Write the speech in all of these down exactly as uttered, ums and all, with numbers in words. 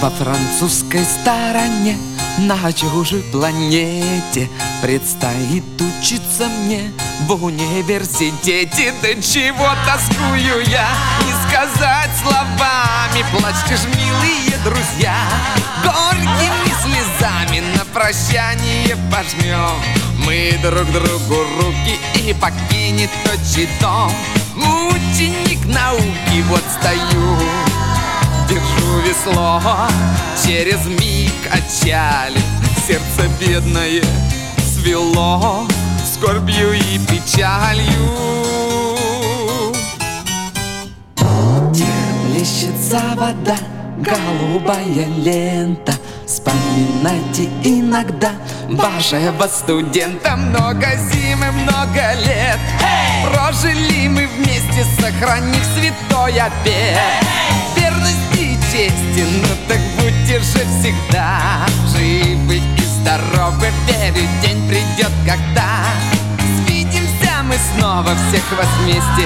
Во французской стороне, на чужой планете, предстоит учиться мне в университете. Да чего тоскую я, не сказать словами. Плачьте ж, милые друзья, горькими слезами на прощание пожмем мы друг другу руки, и покинет отчий дом мученик науки. Вот стою, держу весло, через миг отчалит, сердце бедное свело скорбью и печалью. Плещется вода, голубая лента. Вспоминайте иногда вашего студента. Много зим и много лет hey! Прожили мы вместе, сохранив святой обет hey! Верности и чести, ну так будьте же всегда живы и здоровы. Верю, день придет, когда свидимся мы снова, всех вас вместе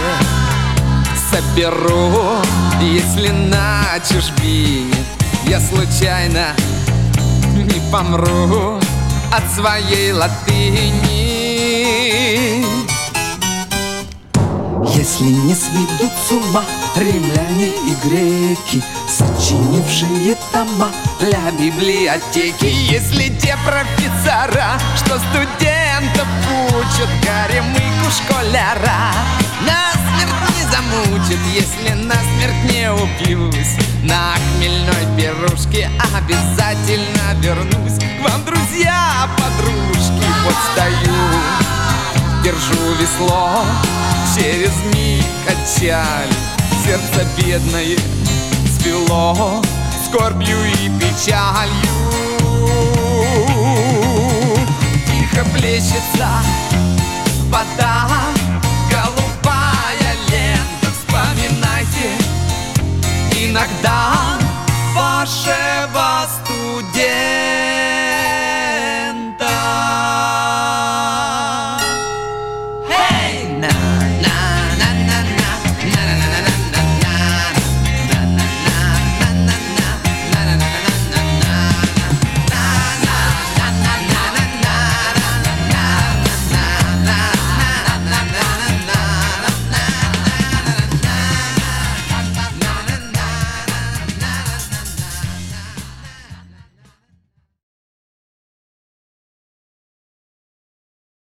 соберу. Если на чужбине я случайно не помру от своей латыни, если не сведут с ума римляне и греки, сочинившие тома для библиотеки, если те профессора, что студентов учат, горемыку школяра насмерть не замучат, если насмерть не упьюсь, на хмельной пирожке обязательно вернусь к вам, друзья, подружки. Вот стою, держу весло, через миг отчалит, сердце бедное свело скорбью и печалью.